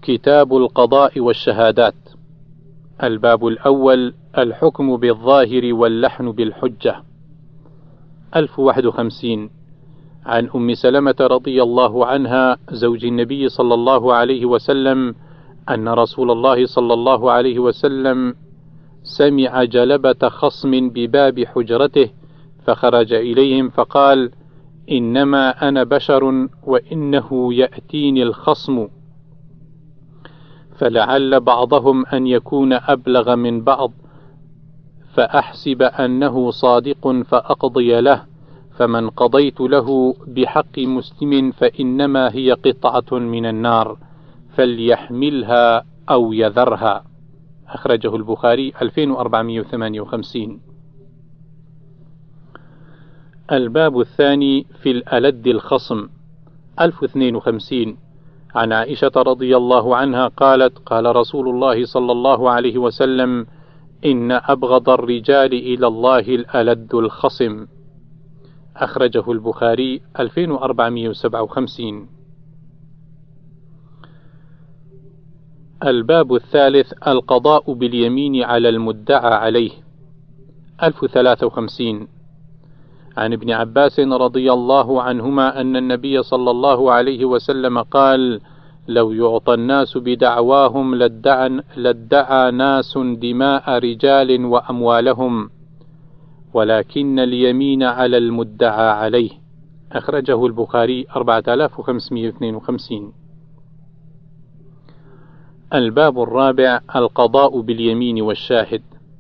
كتاب القضاء والشهادات. الباب الأول: الحكم بالظاهر واللحن بالحجة. 1051 عن أم سلمة رضي الله عنها زوج النبي صلى الله عليه وسلم أن رسول الله صلى الله عليه وسلم سمع جلبة خصم بباب حجرته فخرج إليهم فقال: إنما أنا بشر وإنه يأتيني الخصم، فلعل بعضهم أن يكون أبلغ من بعض، فأحسب أنه صادق فأقضي له، فمن قضيت له بحق مسلم فإنما هي قطعة من النار فليحملها أو يذرها. أخرجه البخاري 2458. الباب الثاني: في الألد الخصم. 1052 عن عائشة رضي الله عنها قالت: قال رسول الله صلى الله عليه وسلم: إن أبغض الرجال إلى الله الألد الخصم. أخرجه البخاري 2457. الباب الثالث: القضاء باليمين على المدعى عليه. 1053 عن ابن عباس رضي الله عنهما أن النبي صلى الله عليه وسلم قال: لو يعطى الناس بدعواهم لادعى ناس دماء رجال وأموالهم، ولكن اليمين على المدعى عليه. أخرجه البخاري 4552. الباب الرابع: القضاء باليمين والشاهد.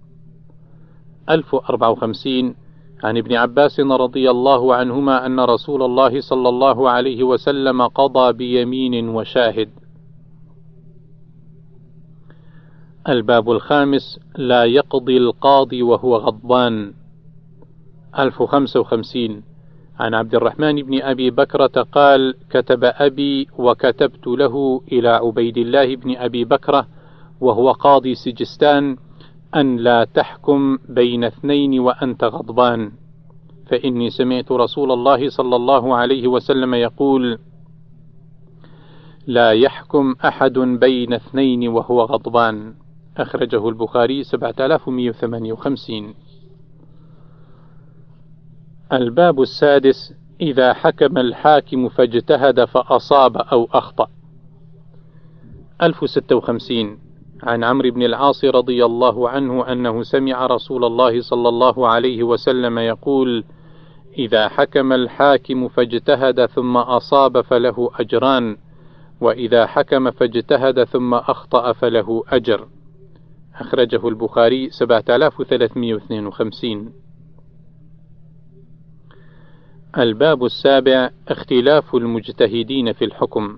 1054 عن ابن عباس رضي الله عنهما أن رسول الله صلى الله عليه وسلم قضى بيمين وشاهد. الباب الخامس: لا يقضي القاضي وهو غضبان. 1055 عن عبد الرحمن بن أبي بكرة قال: كتب أبي وكتبت له إلى عبيد الله بن أبي بكرة وهو قاضي سجستان أن لا تحكم بين اثنين وأنت غضبان، فإني سمعت رسول الله صلى الله عليه وسلم يقول: لا يحكم أحد بين اثنين وهو غضبان. أخرجه البخاري 7158. الباب السادس: إذا حكم الحاكم فاجتهد فأصاب أو أخطأ. 1056 عن عمرو بن العاص رضي الله عنه أنه سمع رسول الله صلى الله عليه وسلم يقول: إذا حكم الحاكم فاجتهد ثم أصاب فله أجران، وإذا حكم فاجتهد ثم أخطأ فله أجر. أخرجه البخاري 7352. الباب السابع: اختلاف المجتهدين في الحكم.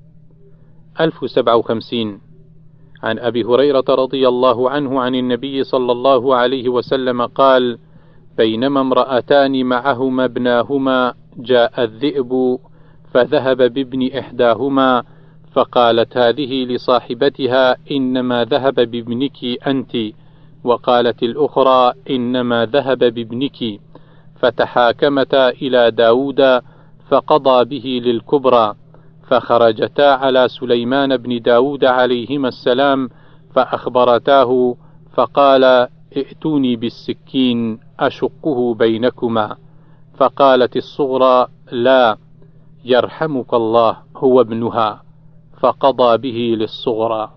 1057 عن أبي هريرة رضي الله عنه عن النبي صلى الله عليه وسلم قال: بينما امرأتان معهما ابناهما جاء الذئب فذهب بابن إحداهما، فقالت هذه لصاحبتها: إنما ذهب بابنك أنت، وقالت الأخرى: إنما ذهب بابنك، فتحاكمتا إلى داود فقضى به للكبرى، فخرجتا على سليمان بن داود عليهما السلام فأخبرتاه، فقال: ائتوني بالسكين أشقه بينكما، فقالت الصغرى: لا، يرحمك الله، هو ابنها، فقضى به للصغرى.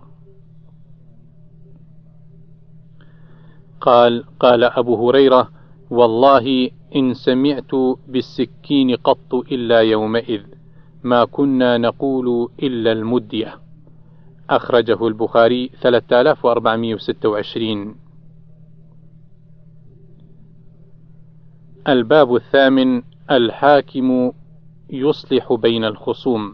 قال أبو هريرة: والله إن سمعت بالسكين قط إلا يومئذ، ما كنا نقول إلا المدية. أخرجه البخاري 3426. الباب الثامن: الحاكم يصلح بين الخصوم.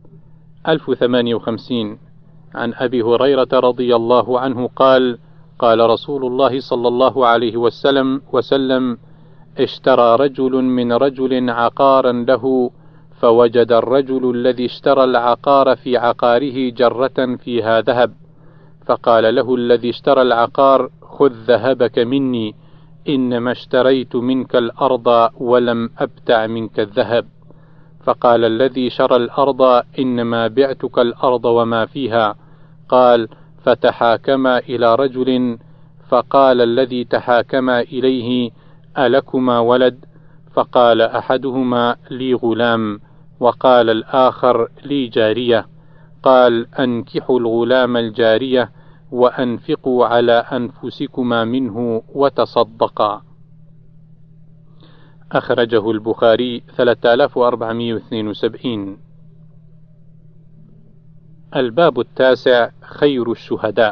1058 عن أبي هريرة رضي الله عنه قال: قال رسول الله صلى الله عليه وسلم: اشترى رجل من رجل عقارا له، فوجد الرجل الذي اشترى العقار في عقاره جرة فيها ذهب، فقال له الذي اشترى العقار: خذ ذهبك مني، إنما اشتريت منك الأرض ولم أبتع منك الذهب. فقال الذي شرى الأرض: إنما بعتك الأرض وما فيها. قال: فتحاكما إلى رجل، فقال الذي تحاكما إليه: ألكما ولد؟ فقال أحدهما: لي غلام، وقال الآخر: لي جارية. قال: أنكحوا الغلام الجارية وأنفقوا على أنفسكما منه وتصدقا. أخرجه البخاري 3472. الباب 9: خير الشهداء.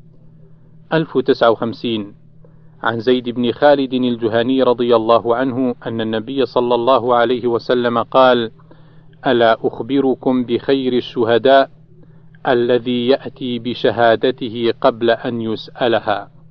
1059. عن زيد بن خالد الجهني رضي الله عنه أن النبي صلى الله عليه وسلم قال: ألا أخبركم بخير الشهداء؟ الذي يأتي بشهادته قبل أن يسألها.